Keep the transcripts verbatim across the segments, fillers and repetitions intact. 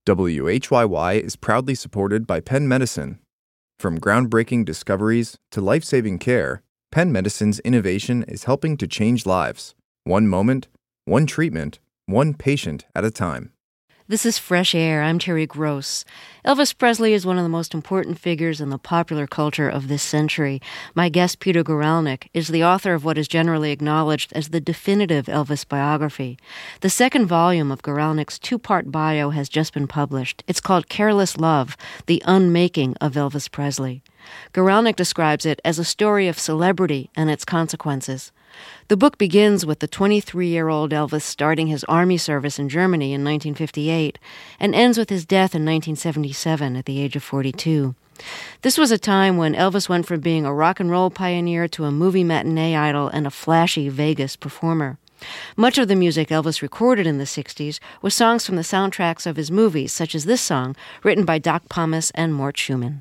W H Y Y is proudly supported by Penn Medicine. From groundbreaking discoveries to life-saving care, Penn Medicine's innovation is helping to change lives, one moment, one treatment, one patient at a time. This is Fresh Air. I'm Terry Gross. Elvis Presley is one of the most important figures in the popular culture of this century. My guest, Peter Guralnick, is the author of what is generally acknowledged as the definitive Elvis biography. The second volume of Guralnick's two-part bio has just been published. It's called Careless Love, The Unmaking of Elvis Presley. Guralnick describes it as a story of celebrity and its consequences. The book begins with the twenty-three-year-old Elvis starting his army service in Germany in nineteen fifty-eight and ends with his death in nineteen seventy-seven at the age of forty-two. This was a time when Elvis went from being a rock and roll pioneer to a movie matinee idol and a flashy Vegas performer. Much of the music Elvis recorded in the sixties was songs from the soundtracks of his movies, such as this song, written by Doc Pomus and Mort Schumann.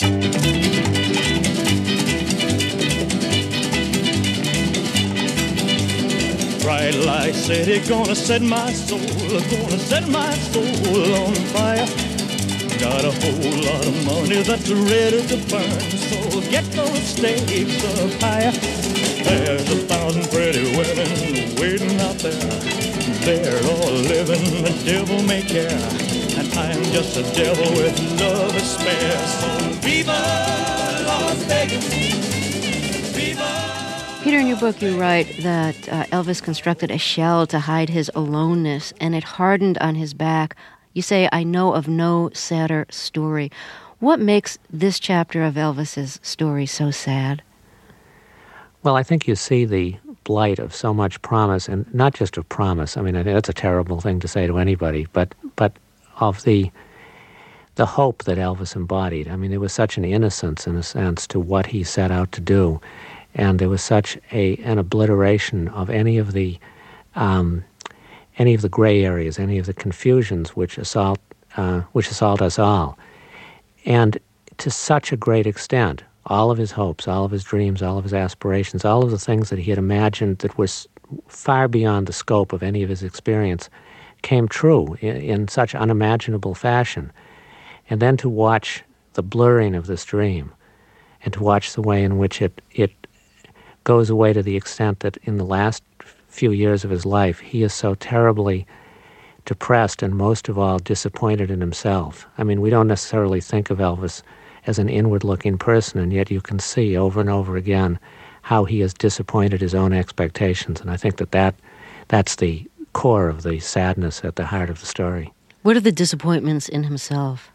Bright light city, gonna set my soul, gonna set my soul on fire. Got a whole lot of money that's ready to burn, so get those stakes up higher. There's a thousand pretty women waiting out there. They're all living the devil may care, and I'm just a devil with love to spare. So viva Las Vegas, viva. Peter, in your book, you write that uh, Elvis constructed a shell to hide his aloneness, and it hardened on his back. You say, I know of no sadder story. What makes this chapter of Elvis's story so sad? Well, I think you see the blight of so much promise, and not just of promise. I mean, I think that's a terrible thing to say to anybody, but but of the the hope that Elvis embodied. I mean, there was such an innocence, in a sense, to what he set out to do. And there was such a an obliteration of any of the um, any of the gray areas, any of the confusions which assault uh, which assault us all, and to such a great extent, all of his hopes, all of his dreams, all of his aspirations, all of the things that he had imagined that were far beyond the scope of any of his experience, came true in, in such unimaginable fashion. And then to watch the blurring of this dream, and to watch the way in which it it goes away to the extent that in the last few years of his life, he is so terribly depressed and most of all disappointed in himself. I mean, we don't necessarily think of Elvis as an inward-looking person, and yet you can see over and over again how he has disappointed his own expectations. And I think that, that that's the core of the sadness at the heart of the story. What are the disappointments in himself?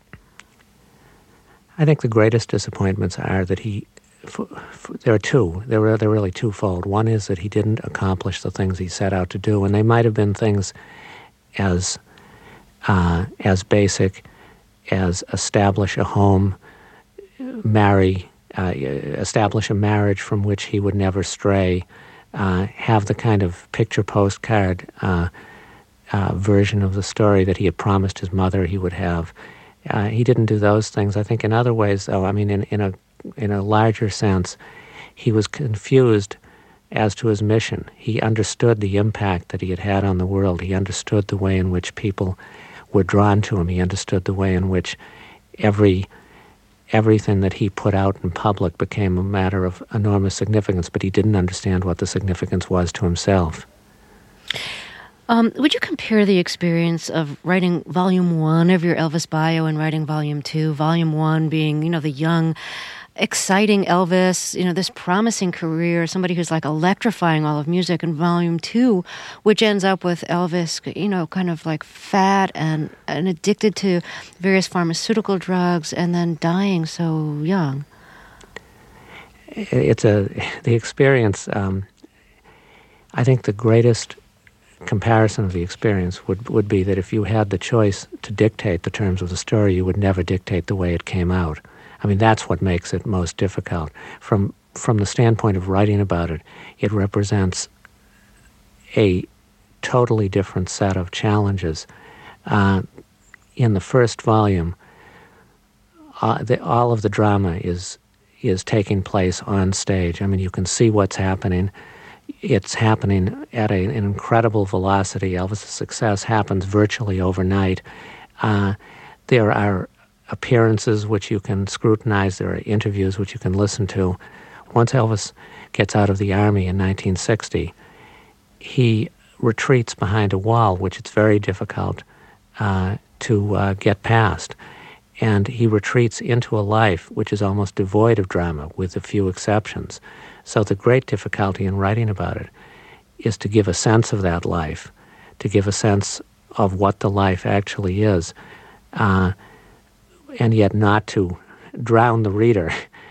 I think the greatest disappointments are that he F- f- there are two. There were they're really twofold. One is that he didn't accomplish the things he set out to do, and they might have been things as uh, as basic as establish a home, marry, uh, establish a marriage from which he would never stray, uh, have the kind of picture postcard uh, uh, version of the story that he had promised his mother he would have. Uh, he didn't do those things. I think in other ways, though, I mean, in, in a in a larger sense, he was confused as to his mission. He understood the impact that he had had on the world. He understood the way in which people were drawn to him. He understood the way in which every everything that he put out in public became a matter of enormous significance, but he didn't understand what the significance was to himself. Um, would you compare the experience of writing volume one of your Elvis bio and writing volume two? Volume one being, you know, the young, exciting Elvis, you know, this promising career, somebody who's like electrifying all of music, and volume two, which ends up with Elvis, you know, kind of like fat and, and addicted to various pharmaceutical drugs and then dying so young. It's a, the experience, um, I think the greatest comparison of the experience would, would be that if you had the choice to dictate the terms of the story, you would never dictate the way it came out. I mean, that's what makes it most difficult. From from the standpoint of writing about it, it represents a totally different set of challenges. Uh, in the first volume, uh, the, all of the drama is is taking place on stage. I mean, you can see what's happening. It's happening at a, an incredible velocity. Elvis' success happens virtually overnight. Uh, there are appearances which you can scrutinize. There are interviews which you can listen to. Once Elvis gets out of the Army in nineteen sixty, he retreats behind a wall, which it's very difficult uh, to uh, get past. And he retreats into a life which is almost devoid of drama, with a few exceptions. So the great difficulty in writing about it is to give a sense of that life, to give a sense of what the life actually is, uh, and yet not to drown the reader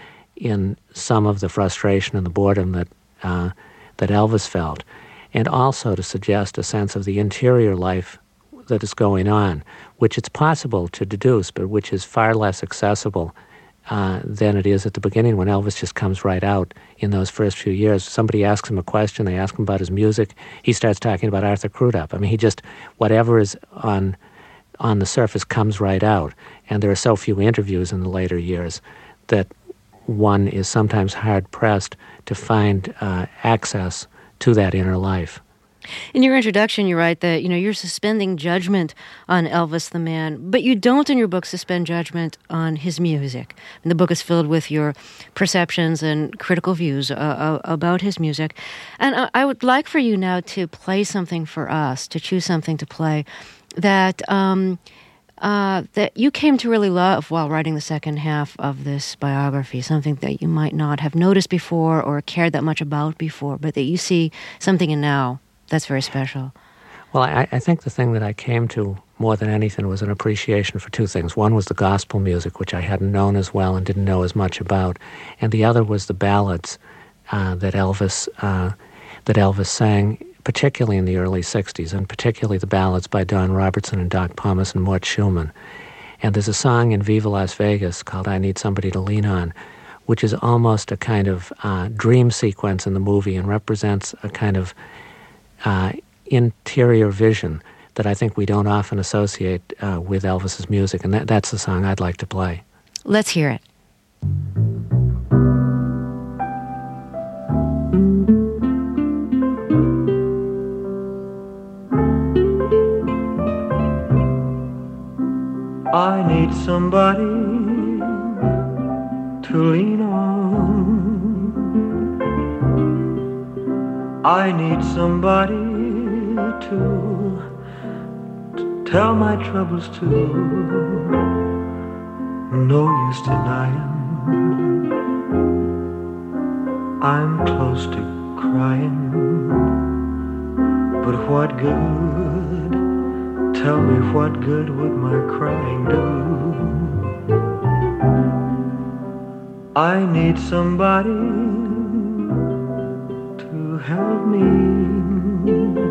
in some of the frustration and the boredom that uh, that Elvis felt, and also to suggest a sense of the interior life that is going on, which it's possible to deduce, but which is far less accessible uh, than it is at the beginning when Elvis just comes right out in those first few years. Somebody asks him a question, they ask him about his music, he starts talking about Arthur Crudup. I mean, he just, whatever is on on the surface comes right out. And there are so few interviews in the later years that one is sometimes hard-pressed to find uh, access to that inner life. In your introduction, you write that, you know, you're suspending judgment on Elvis the man, but you don't in your book suspend judgment on his music. And the book is filled with your perceptions and critical views uh, about his music. And I, I would like for you now to play something for us, to choose something to play that um, uh, that you came to really love while writing the second half of this biography, something that you might not have noticed before or cared that much about before, but that you see something in now that's very special. Well, I, I think the thing that I came to more than anything was an appreciation for two things. One was the gospel music, which I hadn't known as well and didn't know as much about, and the other was the ballads uh, that Elvis uh, that Elvis sang, particularly in the early sixties, and particularly the ballads by Don Robertson and Doc Pomus and Mort Schumann. And there's a song in Viva Las Vegas called I Need Somebody to Lean On, which is almost a kind of uh, dream sequence in the movie and represents a kind of uh, interior vision that I think we don't often associate uh, with Elvis's music. And that, that's the song I'd like to play. Let's hear it. I need somebody to lean on. I need somebody to, to tell my troubles to. No use denying I'm close to crying, but what good? Tell me what good would my crying do? I need somebody to help me,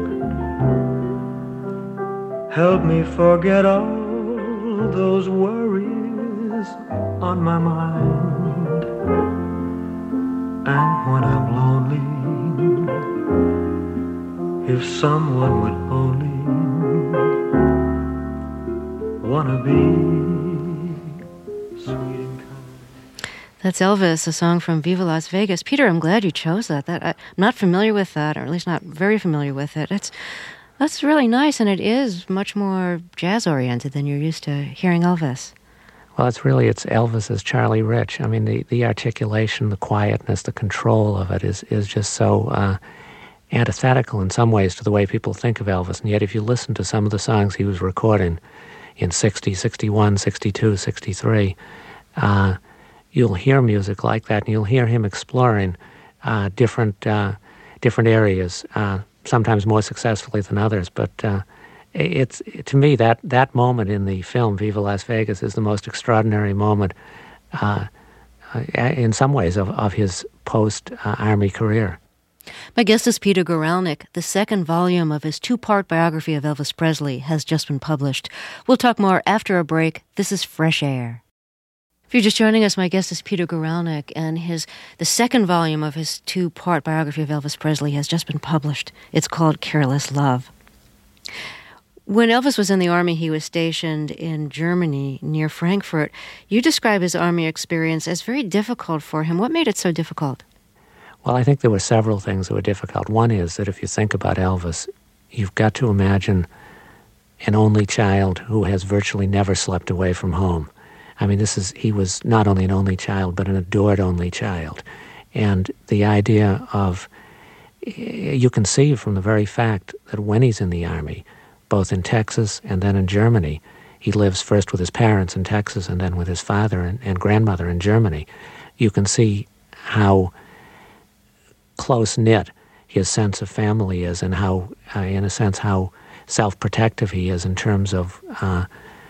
help me forget all those worries on my mind. And when I'm lonely, if someone would only wanna be sweet and kind. That's Elvis, a song from Viva Las Vegas. Peter, I'm glad you chose that. That I, I'm not familiar with that, or at least not very familiar with it. It's that's really nice, and it is much more jazz-oriented than you're used to hearing Elvis. Well, it's really, it's Elvis as Charlie Rich. I mean, the, the articulation, the quietness, the control of it is, is just so uh, antithetical in some ways to the way people think of Elvis. And yet if you listen to some of the songs he was recording in sixty, sixty-one, sixty-two, sixty-three, uh, you'll hear music like that, and you'll hear him exploring uh, different uh, different areas, uh, sometimes more successfully than others. But uh, it's to me that that moment in the film Viva Las Vegas is the most extraordinary moment, uh, in some ways, of, of his post-Army uh, career. My guest is Peter Guralnick. The second volume of his two-part biography of Elvis Presley has just been published. We'll talk more after a break. This is Fresh Air. If you're just joining us, my guest is Peter Guralnick, and his the second volume of his two-part biography of Elvis Presley has just been published. It's called Careless Love. When Elvis was in the Army, he was stationed in Germany near Frankfurt. You describe his Army experience as very difficult for him. What made it so difficult? Well, I think there were several things that were difficult. One is that if you think about Elvis, you've got to imagine an only child who has virtually never slept away from home. I mean, this is he was not only an only child, but an adored only child. And the idea of, you can see from the very fact that when he's in the Army, both in Texas and then in Germany, he lives first with his parents in Texas and then with his father and, and grandmother in Germany. You can see how close-knit his sense of family is, and how, uh, in a sense, how self-protective he is in terms of uh,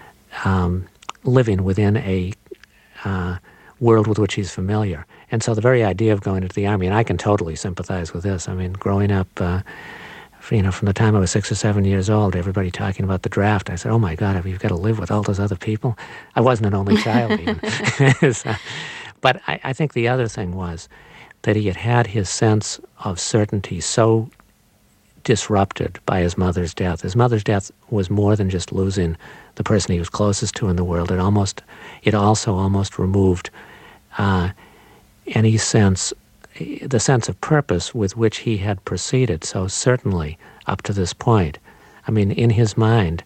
um, living within a uh, world with which he's familiar. And so the very idea of going into the Army, and I can totally sympathize with this. I mean, growing up, uh, you know, from the time I was six or seven years old, everybody talking about the draft, I said, oh my God, you've got to live with all those other people? I wasn't an only child even. so, but I, I think the other thing was that he had had his sense of certainty so disrupted by his mother's death. His mother's death was more than just losing the person he was closest to in the world. It almost, it also almost removed uh, any sense, the sense of purpose with which he had proceeded so certainly up to this point. I mean, in his mind,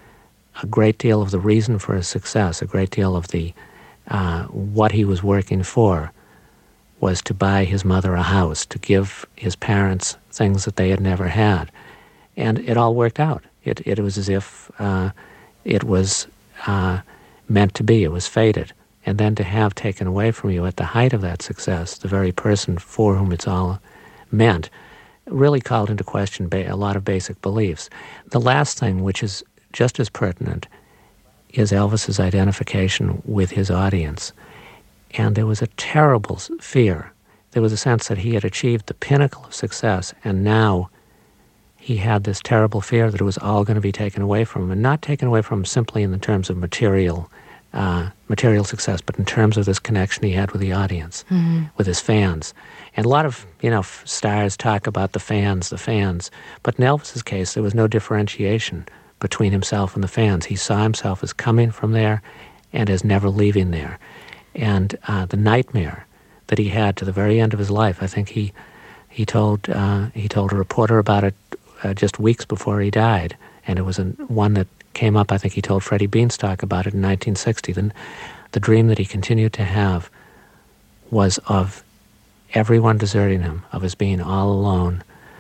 a great deal of the reason for his success, a great deal of the uh, what he was working for, was to buy his mother a house, to give his parents things that they had never had. And it all worked out. It, it was as if uh, it was uh, meant to be. It was fated. And then to have taken away from you at the height of that success, the very person for whom it's all meant, really called into question ba- a lot of basic beliefs. The last thing, which is just as pertinent, is Elvis's identification with his audience. And there was a terrible fear. There was a sense that he had achieved the pinnacle of success, and now he had this terrible fear that it was all going to be taken away from him, and not taken away from him simply in the terms of material uh, material success, but in terms of this connection he had with the audience, mm-hmm. with his fans. And a lot of, you know, stars talk about the fans, the fans. But in Elvis's case, there was no differentiation between himself and the fans. He saw himself as coming from there and as never leaving there. And uh, the nightmare that he had to the very end of his life, I think he he told uh, he told a reporter about it uh, just weeks before he died, and it was a, one that came up. I think he told Freddie Beanstalk about it in nineteen sixty. Then the dream that he continued to have was of everyone deserting him, of his being all alone,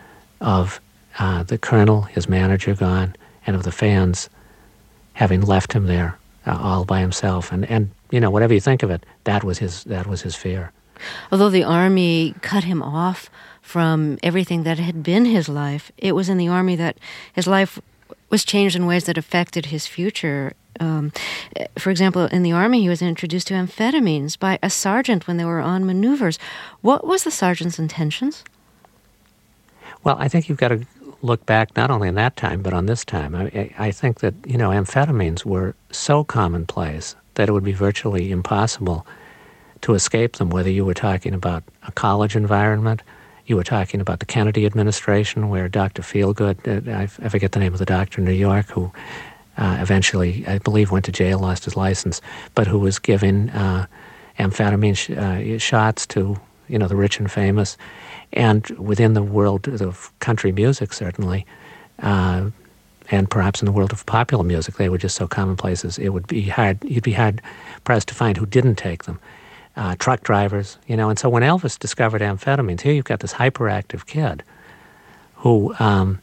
of uh, the colonel, his manager, gone, and of the fans having left him there uh, all by himself. And and you know, whatever you think of it, that was his that was his fear. Although the Army cut him off from everything that had been his life, it was in the Army that his life was changed in ways that affected his future. Um, for example, in the Army, he was introduced to amphetamines by a sergeant when they were on maneuvers. What was the sergeant's intentions? Well, I think you've got to look back not only on that time, but on this time. I, I think that, you know, amphetamines were so commonplace that it would be virtually impossible to escape them, whether you were talking about a college environment, you were talking about the Kennedy administration, where Doctor Feelgood, uh, I, I forget the name of the doctor in New York, who uh, eventually, I believe, went to jail, lost his license, but who was giving uh, amphetamine sh- uh, shots to, you know, the rich and famous. And within the world of country music, certainly, uh, and perhaps in the world of popular music, they were just so commonplace. It would be hard, you'd be hard pressed to find who didn't take them. Uh, truck drivers, you know. And so when Elvis discovered amphetamines, here you've got this hyperactive kid who um,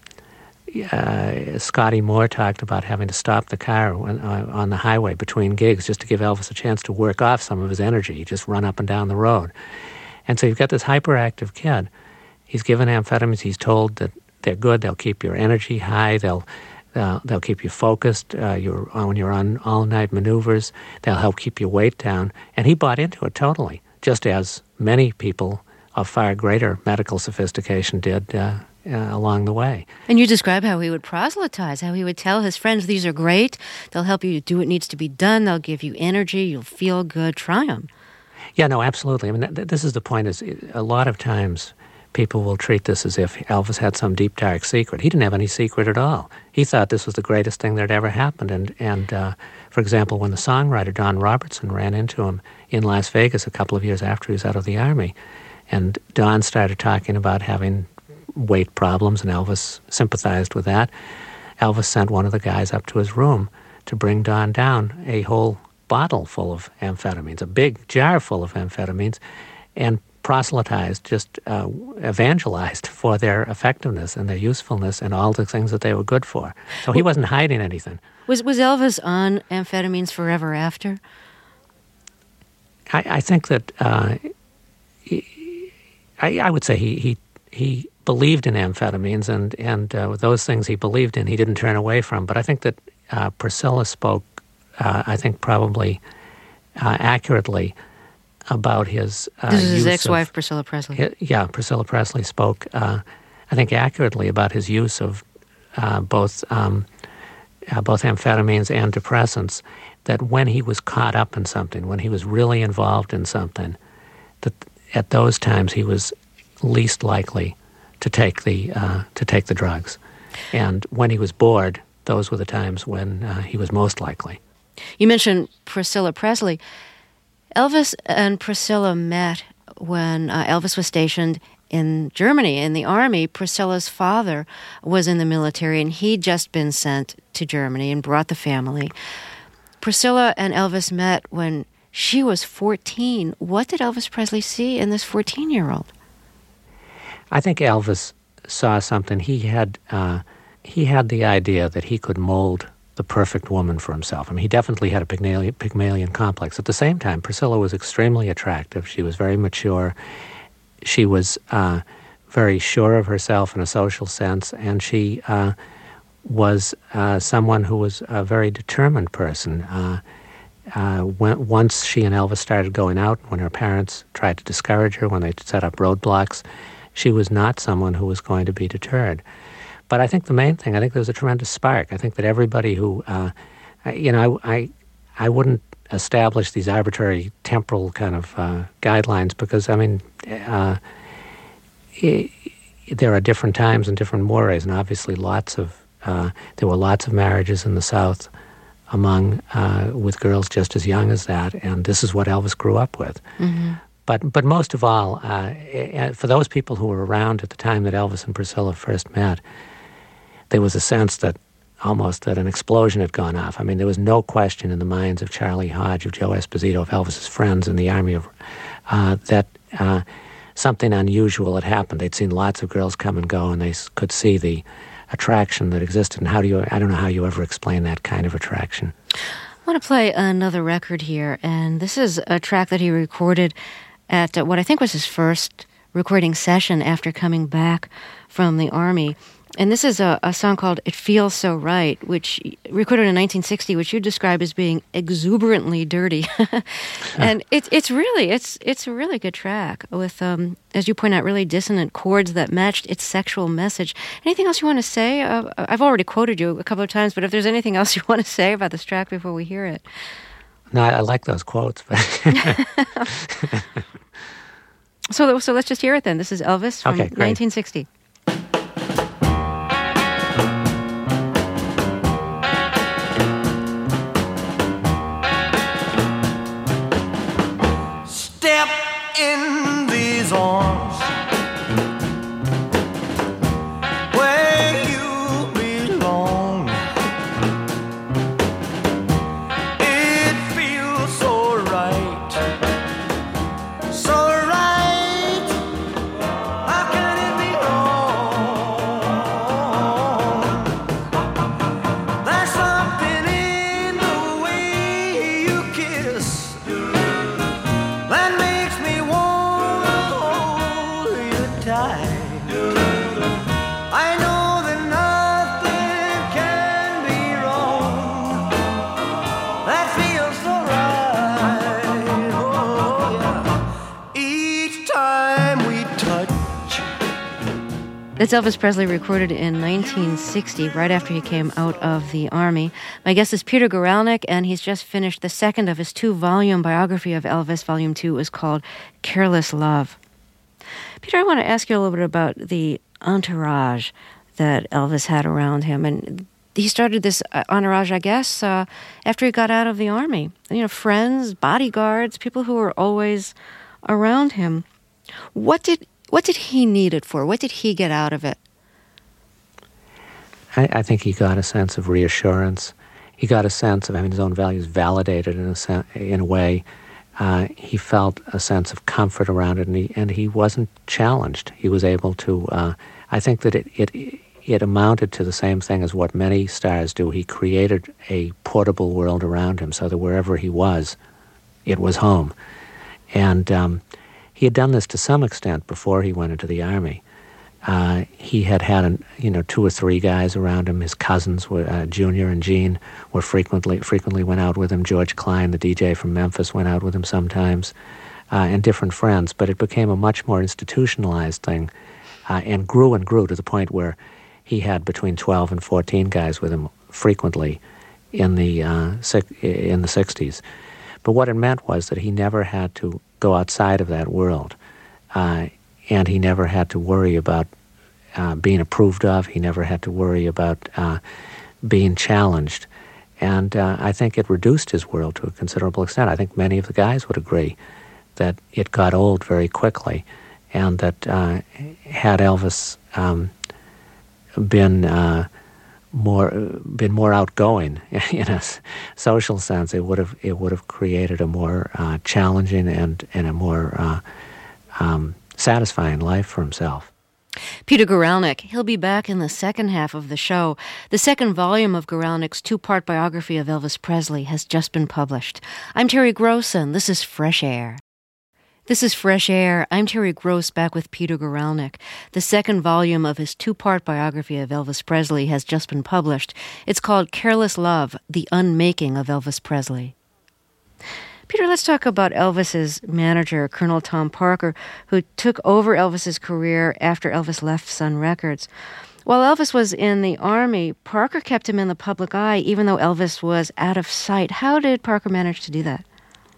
uh, Scotty Moore talked about having to stop the car when, uh, on the highway between gigs just to give Elvis a chance to work off some of his energy. He'd just run up and down the road. And so you've got this hyperactive kid. He's given amphetamines. He's told that they're good. They'll keep your energy high. They'll uh, they'll keep you focused. Uh, you're when you're on all-night maneuvers. They'll help keep your weight down. And he bought into it totally, just as many people of far greater medical sophistication did uh, uh, along the way. And you describe how he would proselytize, how he would tell his friends, these are great. They'll help you do what needs to be done. They'll give you energy. You'll feel good. Try them. Yeah, no, absolutely. I mean, th- this is the point, is a lot of times people will treat this as if Elvis had some deep, dark secret. He didn't have any secret at all. He thought this was the greatest thing that had ever happened. And, and uh, for example, when the songwriter Don Robertson ran into him in Las Vegas a couple of years after he was out of the Army, and Don started talking about having weight problems, and Elvis sympathized with that, Elvis sent one of the guys up to his room to bring Don down a whole bottle full of amphetamines, a big jar full of amphetamines, and proselytized, just uh, evangelized for their effectiveness and their usefulness and all the things that they were good for. So he wasn't hiding anything. Was was Elvis on amphetamines forever after? I, I think that uh, he, I, I would say he he he believed in amphetamines, and and uh, those things he believed in, he didn't turn away from. But I think that uh, Priscilla spoke, uh, I think probably uh, accurately about his uh, This is his use ex-wife, of, Priscilla Presley. hi- yeah, Priscilla Presley spoke, uh, I think, accurately about his use of uh, both um, uh, both amphetamines and depressants. That when he was caught up in something, when he was really involved in something, that at those times he was least likely to take the uh, to take the drugs, and when he was bored, those were the times when uh, he was most likely. You mentioned Priscilla Presley. Elvis and Priscilla met when uh, Elvis was stationed in Germany in the army. Priscilla's father was in the military, and he'd just been sent to Germany and brought the family. Priscilla and Elvis met when she was fourteen. What did Elvis Presley see in this fourteen-year-old? I think Elvis saw something. He had uh, he had the idea that he could mold the perfect woman for himself. I mean, he definitely had a Pygmalion, Pygmalion complex. At the same time, Priscilla was extremely attractive. She was very mature. She was uh, very sure of herself in a social sense, and she uh, was uh, someone who was a very determined person. Uh, uh, when, once she and Elvis started going out, when her parents tried to discourage her, when they set up roadblocks, she was not someone who was going to be deterred. But I think the main thing, I think there was a tremendous spark. I think that everybody who, uh, I, you know, I, I, I wouldn't establish these arbitrary temporal kind of uh, guidelines because, I mean, uh, it, there are different times and different mores, and obviously lots of, uh, there were lots of marriages in the South among, uh, with girls just as young as that, and this is what Elvis grew up with. Mm-hmm. But but most of all, uh, for those people who were around at the time that Elvis and Priscilla first met, there was a sense that almost that an explosion had gone off. I mean, there was no question in the minds of Charlie Hodge, of Joe Esposito, of Elvis's friends in the Army, of uh, that uh, something unusual had happened. They'd seen lots of girls come and go, and they could see the attraction that existed. And how do you, I don't know how you ever explain that kind of attraction. I want to play another record here, and this is a track that he recorded at uh, what I think was his first recording session after coming back from the Army. And this is a, a song called It Feels So Right, which recorded in nineteen sixty, which you describe as being exuberantly dirty. And it's it's really, it's it's a really good track with, um, as you point out, really dissonant chords that matched its sexual message. Anything else you want to say? Uh, I've already quoted you a couple of times, but if there's anything else you want to say about this track before we hear it. No, I, I like those quotes. But so, so let's just hear it then. This is Elvis from okay, great. nineteen sixty. Step in these arms where you belong. It feels so right, so right. How can it be wrong? There's something in the way you kiss that makes me wanna hold you tight. I know that nothing can be wrong. That feels so right. Oh yeah. Each time we touch. That's Elvis Presley, recorded in nineteen sixty, right after he came out of the Army. My guest is Peter Guralnick, and he's just finished the second of his two-volume biography of Elvis. Volume two is called Careless Love. Peter, I want to ask you a little bit about the entourage that Elvis had around him. And he started this uh, entourage, I guess, uh, after he got out of the Army. You know, friends, bodyguards, people who were always around him. What did What did he need it for? What did he get out of it? I, I think he got a sense of reassurance. He got a sense of having his own values validated in a, sen- in a way. Uh, he felt a sense of comfort around it, and he, and he wasn't challenged. He was able to, uh, I think that it, it it amounted to the same thing as what many stars do. He created a portable world around him so that wherever he was, it was home. And um, he had done this to some extent before he went into the Army. Uh, he had had, an, you know, two or three guys around him. His cousins, were uh, Junior and Gene, were frequently frequently went out with him. George Klein, the D J from Memphis, went out with him sometimes, uh, and different friends. But it became a much more institutionalized thing, uh, and grew and grew to the point where he had between twelve and fourteen guys with him frequently in the uh, in the sixties. But what it meant was that he never had to go outside of that world. Uh, And he never had to worry about uh, being approved of. He never had to worry about uh, being challenged. And uh, I think it reduced his world to a considerable extent. I think many of the guys would agree that it got old very quickly, and that uh, had Elvis um, been uh, more been more outgoing in a social sense, it would have it would have created a more uh, challenging and and a more uh, um, satisfying life for himself. Peter Guralnick, he'll be back in the second half of the show. The second volume of Guralnick's two-part biography of Elvis Presley has just been published. I'm Terry Gross, and this is Fresh Air. This is Fresh Air. I'm Terry Gross, back with Peter Guralnick. The second volume of his two-part biography of Elvis Presley has just been published. It's called Careless Love, The Unmaking of Elvis Presley. Peter, let's talk about Elvis's manager, Colonel Tom Parker, who took over Elvis's career after Elvis left Sun Records. While Elvis was in the Army, Parker kept him in the public eye, even though Elvis was out of sight. How did Parker manage to do that?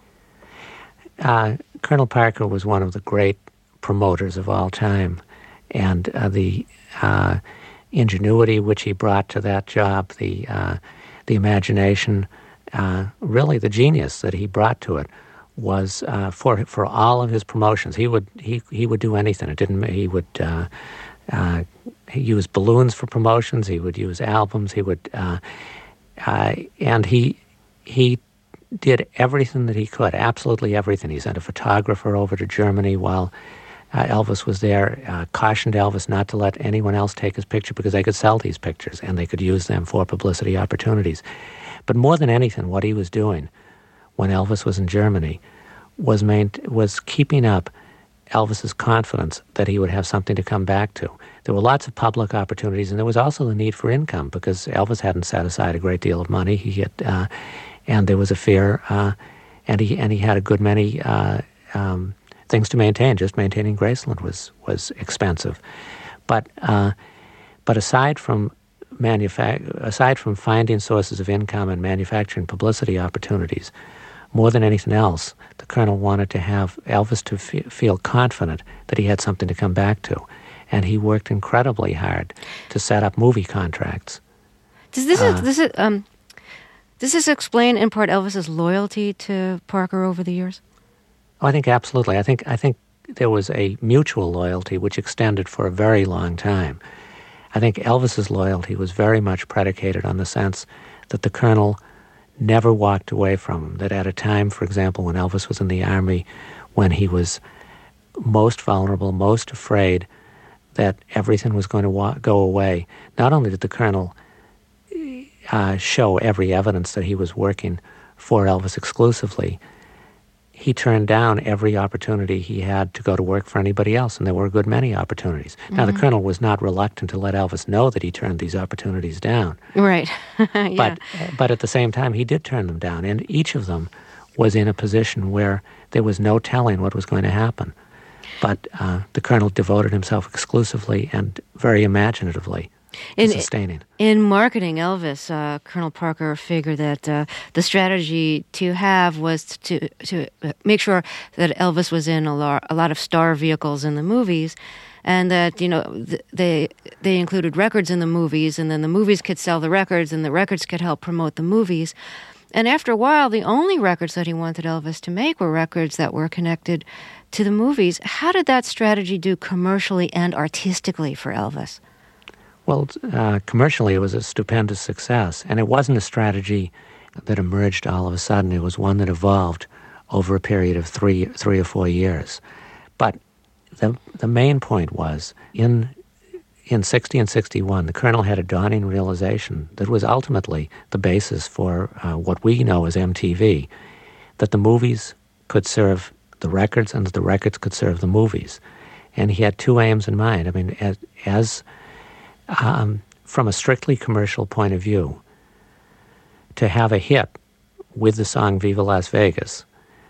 Uh, Colonel Parker was one of the great promoters of all time, and uh, the uh, ingenuity which he brought to that job, the uh, the imagination, Uh, really, the genius that he brought to it was uh, for for all of his promotions. He would he he would do anything. It didn't. He would uh, uh, he use balloons for promotions. He would use albums. He would uh, uh, and he he did everything that he could. Absolutely everything. He sent a photographer over to Germany while uh, Elvis was there. Uh, cautioned Elvis not to let anyone else take his picture because they could sell these pictures and they could use them for publicity opportunities. But more than anything, what he was doing when Elvis was in Germany was main, was keeping up Elvis's confidence that he would have something to come back to. There were lots of public opportunities, and there was also the need for income because Elvis hadn't set aside a great deal of money. He had, uh, and there was a fear, uh, and he and he had a good many uh, um, things to maintain. Just maintaining Graceland was was expensive, but uh, but aside from Manufac- aside from finding sources of income and manufacturing publicity opportunities, more than anything else, the Colonel wanted to have Elvis to fe- feel confident that he had something to come back to. And he worked incredibly hard to set up movie contracts. Does this, uh, this, um, does this explain, in part, Elvis's loyalty to Parker over the years? Oh, I think absolutely. I think I think there was a mutual loyalty which extended for a very long time. I think Elvis's loyalty was very much predicated on the sense that the Colonel never walked away from him, that at a time, for example, when Elvis was in the Army, when he was most vulnerable, most afraid that everything was going to wa- go away, not only did the Colonel uh, show every evidence that he was working for Elvis exclusively, he turned down every opportunity he had to go to work for anybody else, and there were a good many opportunities. Mm-hmm. Now, the Colonel was not reluctant to let Elvis know that he turned these opportunities down. Right. yeah. But but at the same time, he did turn them down, and each of them was in a position where there was no telling what was going to happen. But uh, the Colonel devoted himself exclusively and very imaginatively in, to sustaining. In marketing Elvis, uh, Colonel Parker figured that uh, the strategy to have was to to make sure that Elvis was in a lot, a lot of star vehicles in the movies, and that, you know, th- they they included records in the movies, and then the movies could sell the records, and the records could help promote the movies. And after a while, the only records that he wanted Elvis to make were records that were connected to the movies. How did that strategy do commercially and artistically for Elvis? Well, uh, commercially, it was a stupendous success, and it wasn't a strategy that emerged all of a sudden. It was one that evolved over a period of three, three or four years. But the the main point was, in in sixty and sixty-one, the Colonel had a dawning realization that was ultimately the basis for uh, what we know as M T V, that the movies could serve the records and that the records could serve the movies. And he had two aims in mind. I mean, as, as um, from a strictly commercial point of view, to have a hit with the song Viva Las Vegas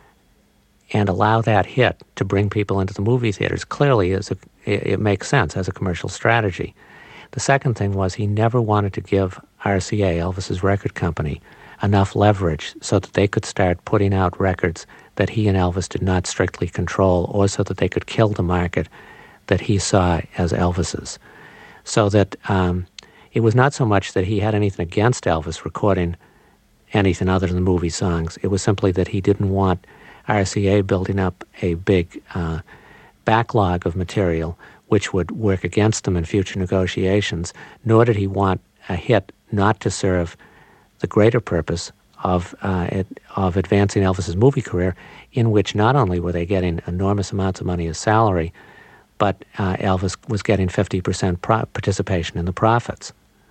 and allow that hit to bring people into the movie theaters clearly is a, it, it makes sense as a commercial strategy. The second thing was he never wanted to give R C A, Elvis's record company, enough leverage so that they could start putting out records that he and Elvis did not strictly control, or so that they could kill the market that he saw as Elvis's. So that um, it was not so much that he had anything against Elvis recording anything other than movie songs. It was simply that he didn't want R C A building up a big uh, backlog of material which would work against them in future negotiations, nor did he want a hit not to serve the greater purpose of uh, it, of advancing Elvis's movie career, in which not only were they getting enormous amounts of money as salary, but uh, Elvis was getting fifty percent pro- participation in the profits.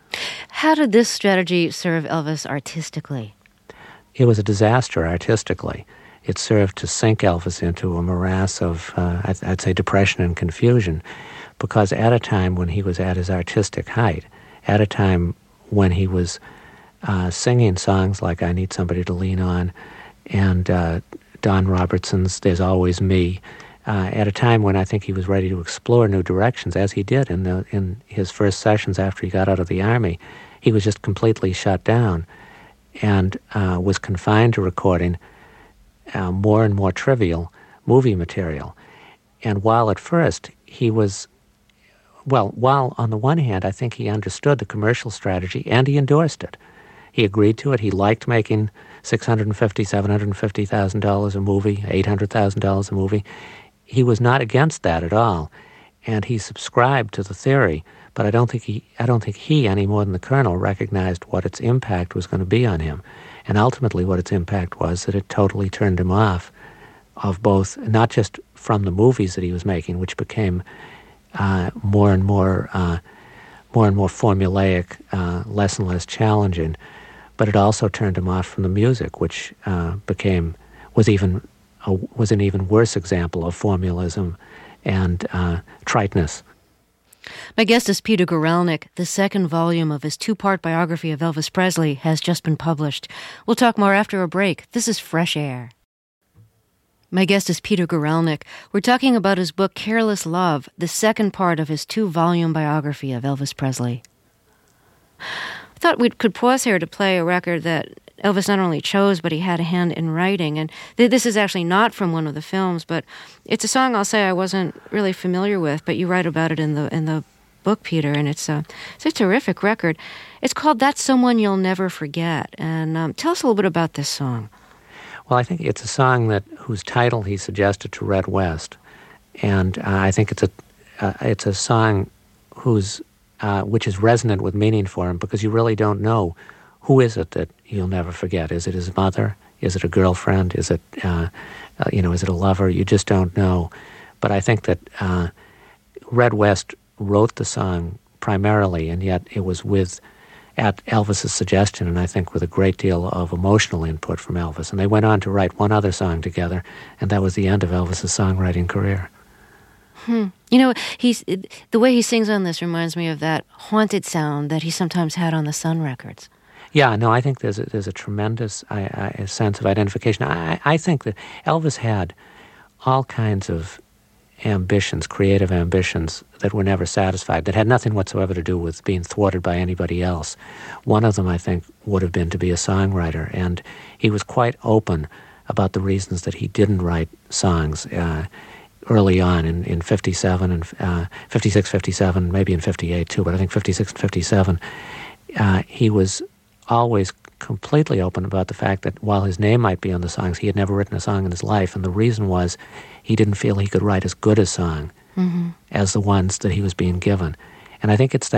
How did this strategy serve Elvis artistically? It was a disaster artistically. It served to sink Elvis into a morass of, uh, I'd, I'd say, depression and confusion, because at a time when he was at his artistic height, at a time when he was uh, singing songs like I Need Somebody to Lean On and uh, Don Robertson's There's Always Me, uh, at a time when I think he was ready to explore new directions, as he did in, the, in his first sessions after he got out of the Army, he was just completely shut down and uh, was confined to recording Uh, more and more trivial movie material. And while at first he was, well, while on the one hand I think he understood the commercial strategy and he endorsed it. He agreed to it. He liked making six hundred fifty thousand dollars, seven hundred fifty thousand dollars a movie, eight hundred thousand dollars a movie. He was not against that at all. And he subscribed to the theory, but I don't think he, I don't think he any more than the Colonel recognized what its impact was going to be on him. And ultimately what its impact was that it totally turned him off of both, not just from the movies that he was making, which became uh, more and more uh, more and more formulaic, uh, less and less challenging, but it also turned him off from the music, which uh, became, was even a, was an even worse example of formulism and uh, triteness. My guest is Peter Guralnick. The second volume of his two-part biography of Elvis Presley has just been published. We'll talk more after a break. This is Fresh Air. My guest is Peter Guralnick. We're talking about his book Careless Love, the second part of his two-volume biography of Elvis Presley. I thought we could pause here to play a record that Elvis not only chose, but he had a hand in writing. And th- this is actually not from one of the films, but it's a song I'll say I wasn't really familiar with, but you write about it in the in the book, Peter, and it's a, it's a terrific record. It's called That's Someone You'll Never Forget. And um, tell us a little bit about this song. Well, I think it's a song that whose title he suggested to Red West. And uh, I think it's a uh, it's a song whose uh, which is resonant with meaning for him, because you really don't know who is it that you'll never forget. Is it his mother? Is it a girlfriend? Is it, uh, uh, you know, is it a lover? You just don't know. But I think that uh, Red West wrote the song primarily, and yet it was with, at Elvis's suggestion, and I think with a great deal of emotional input from Elvis. And they went on to write one other song together, and that was the end of Elvis's songwriting career. Hmm. You know, he's the way he sings on this reminds me of that haunted sound that he sometimes had on the Sun records. Yeah, no, I think there's a, there's a tremendous I, I, a sense of identification. I, I think that Elvis had all kinds of ambitions, creative ambitions that were never satisfied, that had nothing whatsoever to do with being thwarted by anybody else. One of them, I think, would have been to be a songwriter, and he was quite open about the reasons that he didn't write songs uh, early on in, in fifty-seven and uh, fifty-six, fifty-seven, maybe in fifty-eight too, but I think fifty-six and fifty-seven, uh, he was always completely open about the fact that while his name might be on the songs, he had never written a song in his life, and the reason was he didn't feel he could write as good a song mm-hmm. as the ones that he was being given. And I think it's that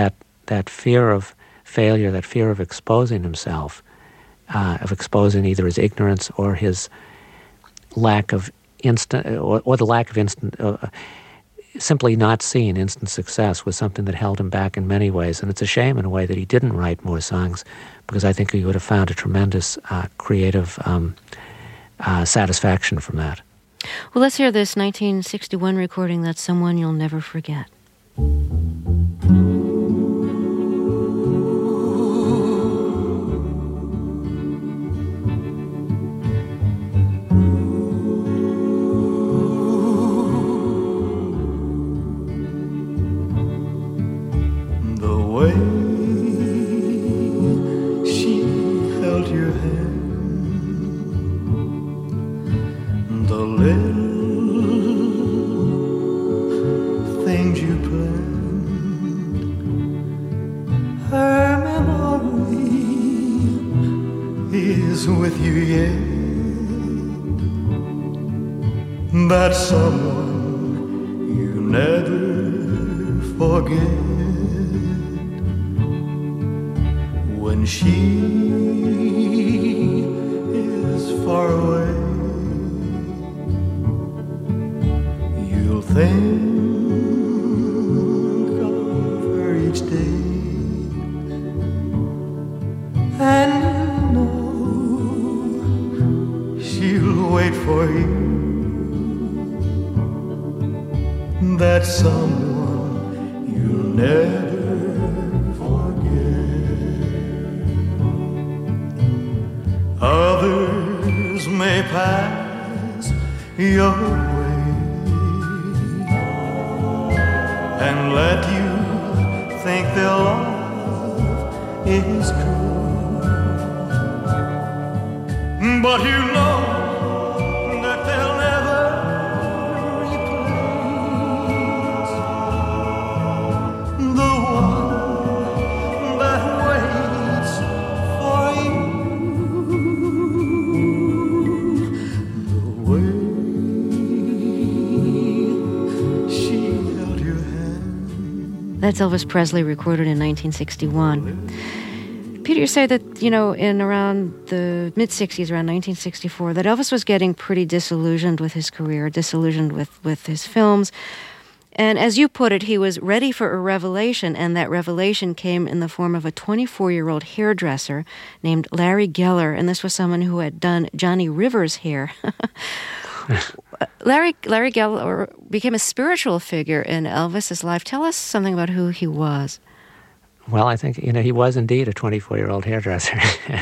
that fear of failure, that fear of exposing himself, uh, of exposing either his ignorance or his lack of instant, or, or the lack of instant, uh, simply not seeing instant success was something that held him back in many ways. And it's a shame in a way that he didn't write more songs, because I think he would have found a tremendous uh, creative um, uh, satisfaction from that. Well, let's hear this nineteen sixty-one recording, That's Someone You'll Never Forget. With you yet, that someone you never forget. When she is far away, you'll think of her each day, and she'll wait for you, that someone you'll never forget. Others may pass your way and let you think their love is true, but you know that they'll never replace the one that waits for you. The way she held your hand. That's Elvis Presley, recorded in nineteen sixty-one. Peter, you say that, you know, in around the mid-sixties, around nineteen sixty-four, that Elvis was getting pretty disillusioned with his career, disillusioned with, with his films. And as you put it, he was ready for a revelation, and that revelation came in the form of a twenty-four-year-old hairdresser named Larry Geller, and this was someone who had done Johnny Rivers' hair. Larry Larry Geller became a spiritual figure in Elvis's life. Tell us something about who he was. Well, I think, you know, he was indeed a twenty-four-year-old hairdresser.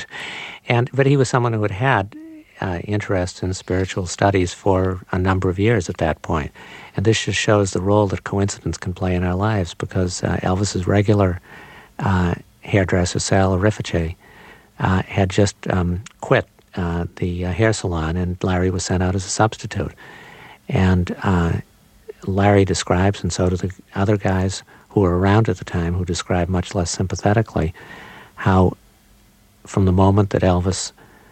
and But he was someone who had had uh, interest in spiritual studies for a number of years at that point. And this just shows the role that coincidence can play in our lives, because uh, Elvis's regular uh, hairdresser, Sal Rifice, uh, had just um, quit uh, the uh, hair salon, and Larry was sent out as a substitute. And uh, Larry describes, and so do the other guys who were around at the time, who described much less sympathetically, how from the moment that Elvis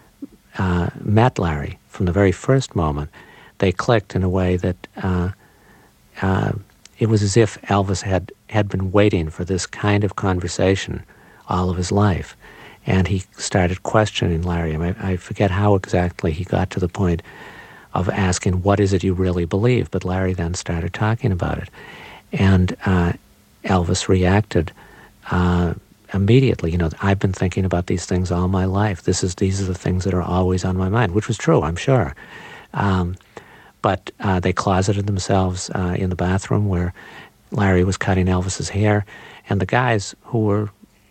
uh, met Larry, from the very first moment, they clicked in a way that uh, uh, it was as if Elvis had, had been waiting for this kind of conversation all of his life. And he started questioning Larry. I mean, I forget how exactly he got to the point of asking, what is it you really believe? But Larry then started talking about it. And uh, Elvis reacted uh, immediately. You know, I've been thinking about these things all my life. This is these are the things that are always on my mind, which was true, I'm sure. Um, but uh, they closeted themselves uh, in the bathroom where Larry was cutting Elvis's hair, and the guys who were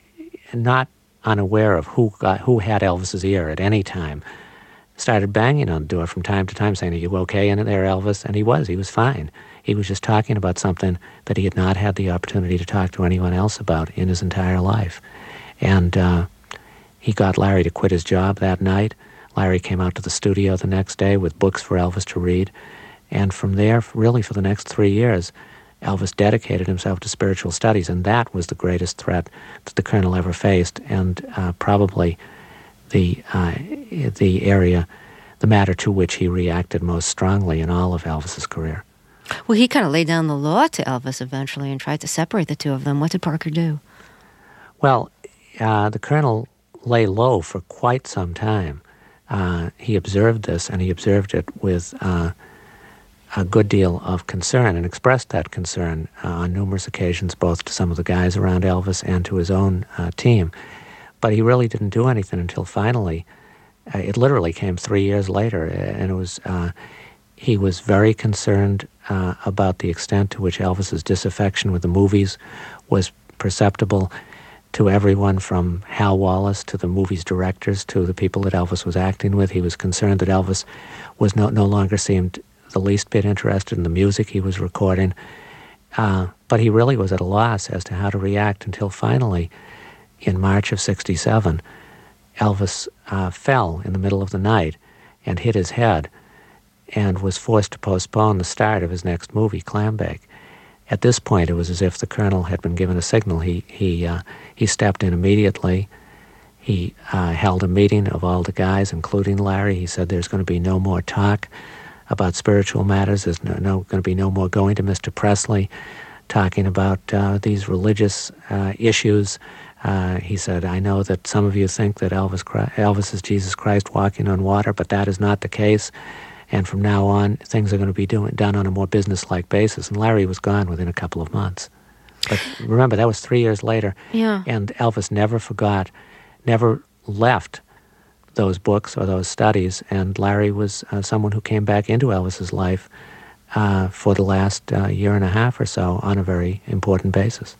not unaware of who got who had Elvis's ear at any time started banging on the door from time to time, saying, "Are you okay in there, Elvis?" And he was. He was fine. He was just talking about something that he had not had the opportunity to talk to anyone else about in his entire life. And uh, he got Larry to quit his job that night. Larry came out to the studio the next day with books for Elvis to read. And from there, really for the next three years, Elvis dedicated himself to spiritual studies, and that was the greatest threat that the Colonel ever faced, and uh, probably the uh, the area, the matter to which he reacted most strongly in all of Elvis's career. Well, he kind of laid down the law to Elvis eventually and tried to separate the two of them. What did Parker do? Well, uh, the Colonel lay low for quite some time. Uh, he observed this, and he observed it with uh, a good deal of concern and expressed that concern uh, on numerous occasions, both to some of the guys around Elvis and to his own uh, team. But he really didn't do anything until finally, uh, it literally came three years later, and it was uh, he was very concerned uh, about the extent to which Elvis's disaffection with the movies was perceptible to everyone from Hal Wallace to the movie's directors to the people that Elvis was acting with. He was concerned that Elvis was no, no longer seemed the least bit interested in the music he was recording. Uh, but he really was at a loss as to how to react until finally, in March of sixty-seven, Elvis uh, fell in the middle of the night and hit his head and was forced to postpone the start of his next movie, Clambake. At this point, it was as if the Colonel had been given a signal. He he uh, he stepped in immediately. He uh, held a meeting of all the guys, including Larry. He said there's going to be no more talk about spiritual matters. There's no, no going to be no more going to Mister Presley, talking about uh, these religious uh, issues. Uh, he said, I know that some of you think that Elvis, Elvis is Jesus Christ walking on water, but that is not the case. And from now on, things are going to be doing, done on a more business-like basis. And Larry was gone within a couple of months. But remember, that was three years later. Yeah. And Elvis never forgot, never left those books or those studies. And Larry was uh, someone who came back into Elvis's life uh, for the last uh, year and a half or so on a very important basis.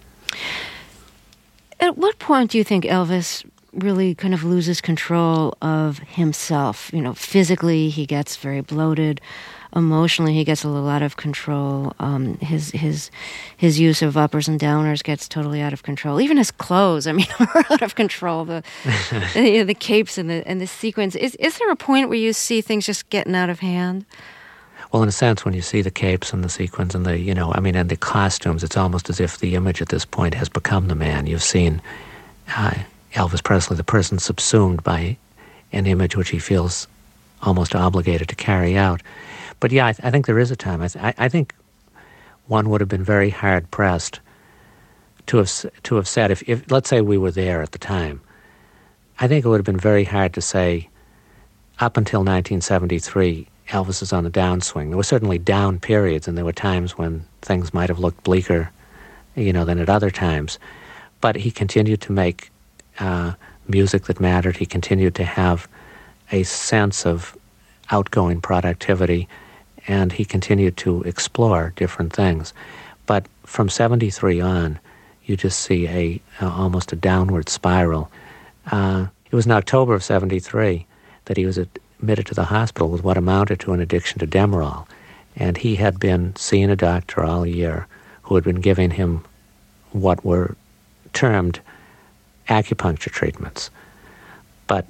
At what point do you think Elvis really kind of loses control of himself? You know, physically he gets very bloated. Emotionally he gets a little out of control. Um, his his his use of uppers and downers gets totally out of control. Even his clothes, I mean, are out of control. The the, the capes and the and the sequins. Is is there a point where you see things just getting out of hand? Well, in a sense, when you see the capes and the sequins and the, you know, I mean, and the costumes, it's almost as if the image at this point has become the man. You've seen uh, Elvis Presley, the person subsumed by an image which he feels almost obligated to carry out. But yeah, I, th- I think there is a time. I, th- I, I think one would have been very hard-pressed to have to have said, if, if let's say we were there at the time, I think it would have been very hard to say, up until nineteen seventy-three, Elvis is on the downswing. There were certainly down periods, and there were times when things might have looked bleaker, you know, than at other times. But he continued to make uh, music that mattered. He continued to have a sense of outgoing productivity, and he continued to explore different things. But from seventy-three on, you just see a uh, almost a downward spiral. Uh, it was in October of seventy-three that he was admitted to the hospital with what amounted to an addiction to Demerol. And he had been seeing a doctor all year who had been giving him what were termed acupuncture treatments. But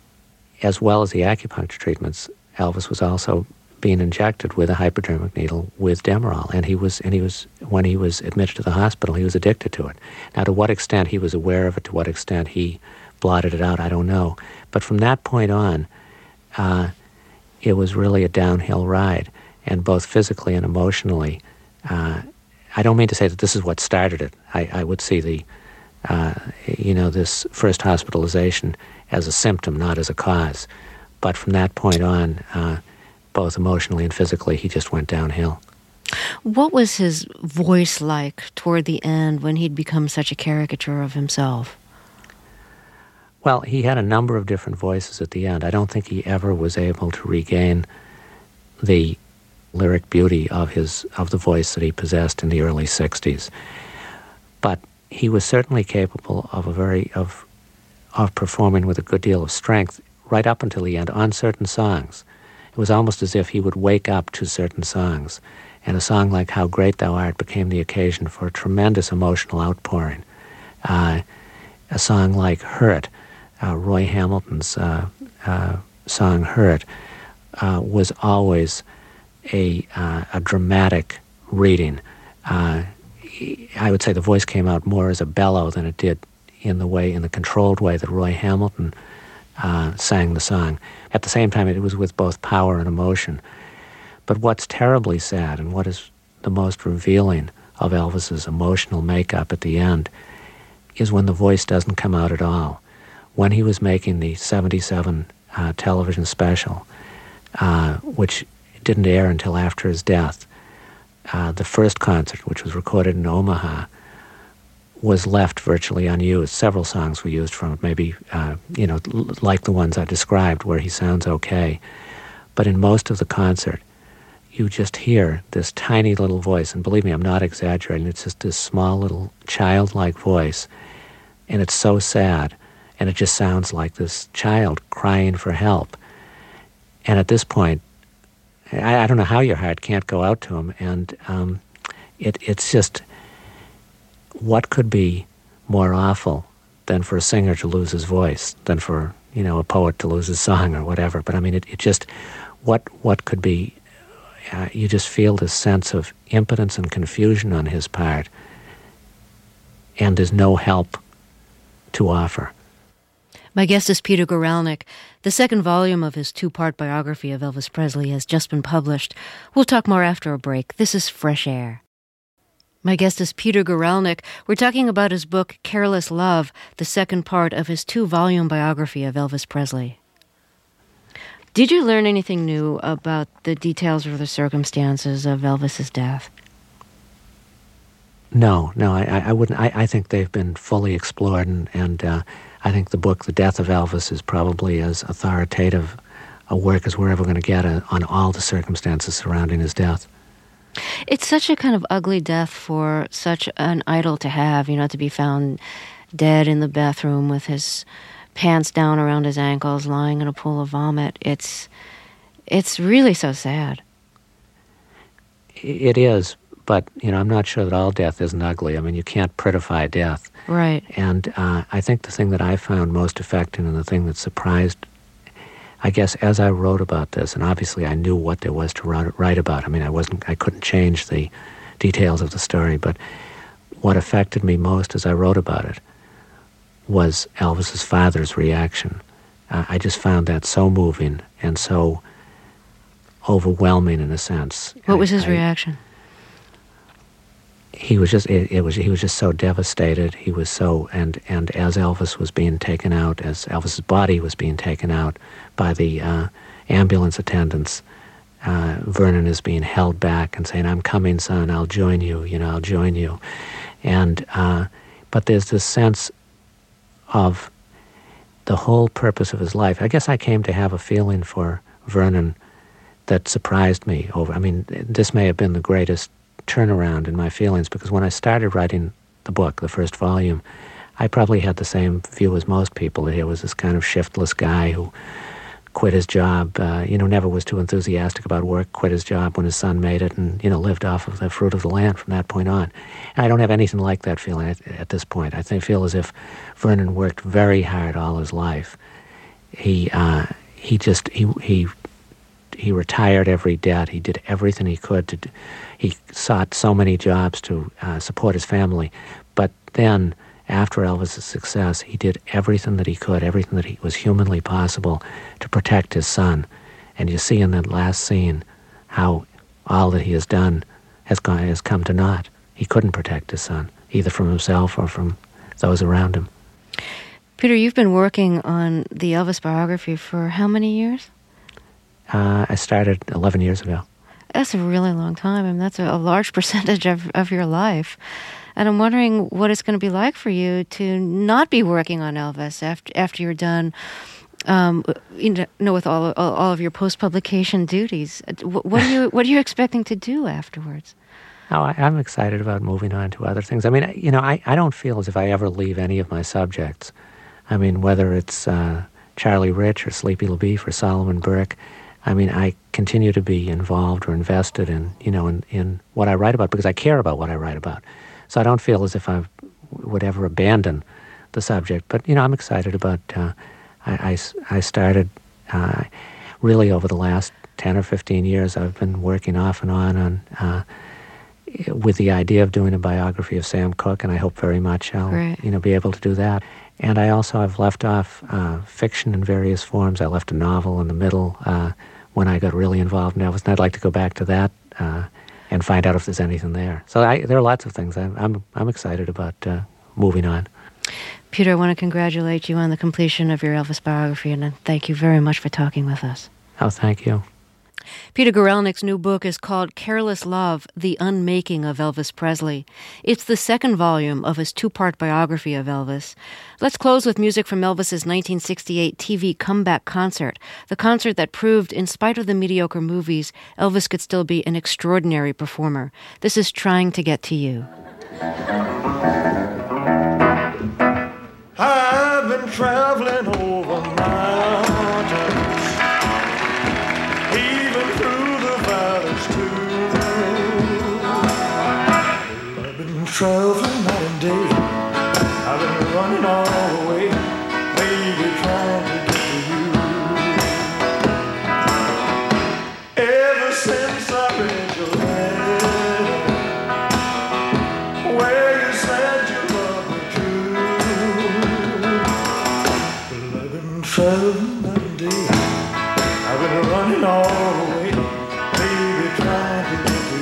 as well as the acupuncture treatments, Elvis was also being injected with a hypodermic needle with Demerol. And he was, and he was, when he was admitted to the hospital, he was addicted to it. Now, to what extent he was aware of it, to what extent he blotted it out, I don't know. But from that point on, uh, it was really a downhill ride, and both physically and emotionally. Uh, I don't mean to say that this is what started it. I, I would see the, uh, you know, this first hospitalization as a symptom, not as a cause. But from that point on, uh, both emotionally and physically, he just went downhill. What was his voice like toward the end when he'd become such a caricature of himself? Well, he had a number of different voices at the end. I don't think he ever was able to regain the lyric beauty of his of the voice that he possessed in the early sixties. But he was certainly capable of a very of of performing with a good deal of strength right up until the end on certain songs. It was almost as if he would wake up to certain songs. And a song like How Great Thou Art became the occasion for a tremendous emotional outpouring. Uh, a song like Hurt, Uh, Roy Hamilton's uh, uh, song Hurt, uh, was always a, uh, a dramatic reading. Uh, I would say the voice came out more as a bellow than it did in the way, in the controlled way that Roy Hamilton uh, sang the song. At the same time, it was with both power and emotion. But what's terribly sad, and what is the most revealing of Elvis's emotional makeup at the end, is when the voice doesn't come out at all. When he was making the seventy-seven uh, television special, uh, which didn't air until after his death, uh, the first concert, which was recorded in Omaha, was left virtually unused. Several songs were used from it, maybe, uh, you know, l- like the ones I described, where he sounds okay. But in most of the concert, you just hear this tiny little voice, and believe me, I'm not exaggerating, it's just this small little childlike voice, and it's so sad, and it just sounds like this child crying for help. And at this point, I, I don't know how your heart can't go out to him, and um, it, it's just, what could be more awful than for a singer to lose his voice, than for, you know, a poet to lose his song or whatever. But I mean, it, it just, what what could be, uh, you just feel this sense of impotence and confusion on his part, and there's no help to offer. My guest is Peter Guralnick. The second volume of his two-part biography of Elvis Presley has just been published. We'll talk more after a break. This is Fresh Air. My guest is Peter Guralnick. We're talking about his book, Careless Love, the second part of his two-volume biography of Elvis Presley. Did you learn anything new about the details or the circumstances of Elvis's death? No, no, I, I wouldn't. I, I think they've been fully explored, and, and uh, I think the book, The Death of Elvis, is probably as authoritative a work as we're ever going to get a, on all the circumstances surrounding his death. It's such a kind of ugly death for such an idol to have, you know, to be found dead in the bathroom with his pants down around his ankles, lying in a pool of vomit. It's, it's really so sad. It is, but, you know, I'm not sure that all death isn't ugly. I mean, you can't prettify death. Right. And uh, I think the thing that I found most affecting, and the thing that surprised, I guess, as I wrote about this, and obviously I knew what there was to write about. I mean, I wasn't, I couldn't change the details of the story, but what affected me most as I wrote about it was Elvis's father's reaction. Uh, I just found that so moving and so overwhelming in a sense. What was I, his I, reaction? He was just it, it was he was just so devastated. He was so and and as Elvis was being taken out, as Elvis's body was being taken out by the uh, ambulance attendants, uh, Vernon is being held back and saying, "I'm coming, son. I'll join you. You know, I'll join you." And uh, but there's this sense of the whole purpose of his life. I guess I came to have a feeling for Vernon that surprised me. Over, I mean, this may have been the greatest turnaround in my feelings, because when I started writing the book, the first volume, I probably had the same view as most people, that he was this kind of shiftless guy who quit his job, uh, you know, never was too enthusiastic about work, quit his job when his son made it, and, you know, lived off of the fruit of the land from that point on. And I don't have anything like that feeling at, at this point. I think, feel as if Vernon worked very hard all his life. He uh, he just, he he he retired every debt. He did everything he could to do. He sought so many jobs to uh, support his family. But then, after Elvis's success, he did everything that he could, everything that he was humanly possible to protect his son. And you see in that last scene how all that he has done has gone, has come to naught. He couldn't protect his son, either from himself or from those around him. Peter, you've been working on the Elvis biography for how many years? Uh, I started eleven years ago. That's a really long time. I mean, that's a, a large percentage of, of your life. And I'm wondering what it's going to be like for you to not be working on Elvis after after you're done, um, you know, with all all, all of your post-publication duties. What, what are you What are you expecting to do afterwards? Oh, I, I'm excited about moving on to other things. I mean, you know, I, I don't feel as if I ever leave any of my subjects. I mean, whether it's uh, Charlie Rich or Sleepy LaBeef or Solomon Burke, I mean, I continue to be involved or invested in, you know, in, in what I write about, because I care about what I write about. So I don't feel as if I would ever abandon the subject. But, you know, I'm excited about, uh, I, I, I started uh, really over the last ten or fifteen years, I've been working off and on on uh, with the idea of doing a biography of Sam Cooke, and I hope very much I'll, right. you know, be able to do that. And I also have left off uh, fiction in various forms. I left a novel in the middle uh, when I got really involved in Elvis, and I'd like to go back to that uh, and find out if there's anything there. So I, there are lots of things. I'm I'm, I'm excited about uh, moving on. Peter, I want to congratulate you on the completion of your Elvis biography, and thank you very much for talking with us. Oh, thank you. Peter Guralnick's new book is called Careless Love, The Unmaking of Elvis Presley. It's the second volume of his two-part biography of Elvis. Let's close with music from Elvis's nineteen sixty-eight T V comeback concert, the concert that proved, in spite of the mediocre movies, Elvis could still be an extraordinary performer. This is Trying to Get to You. I've been traveling over mountains, even through the valleys too. I've been traveling night and day. I've been running all the way, baby, trying to get to you. Ever since I read your letter, where you said you loved me true. Well, I've been traveling night and day. I've been running all the way, baby, trying to get to you.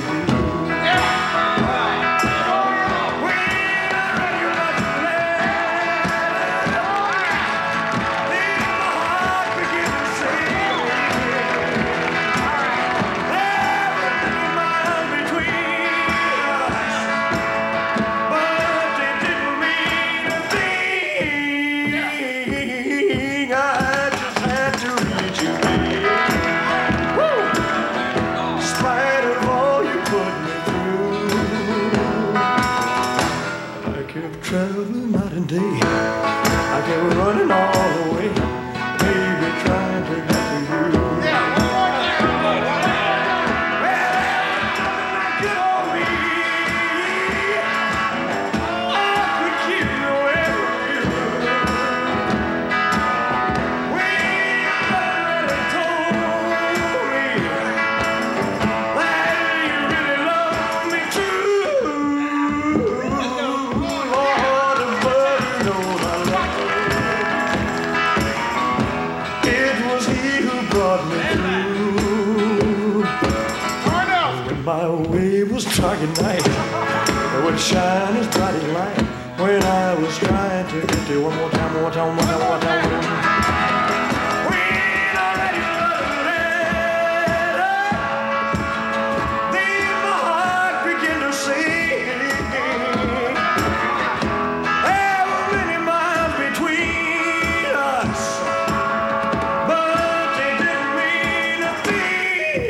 Traveling night and day, I kept running all the way, baby, trying to get to you. Yeah, one more time, one more time. Well, get on me. I could keep you away from you. When you already told me that you really love me true. My way was dark at night, it would shine as bright as light when I was trying to get to one more time, one more time, one more time, one more time. One more time. When I read your letter, then my heart began to sing. There were many miles between us, but they didn't mean a thing.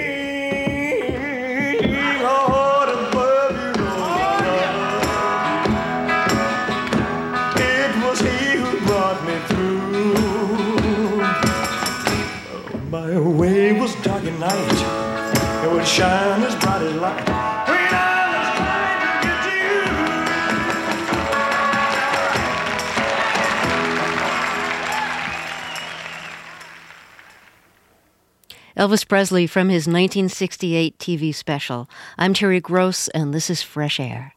My way was dark at night, it would shine as bright as light when I was trying to get to you. Elvis Presley from his nineteen sixty-eight T V special. I'm Terry Gross, and this is Fresh Air.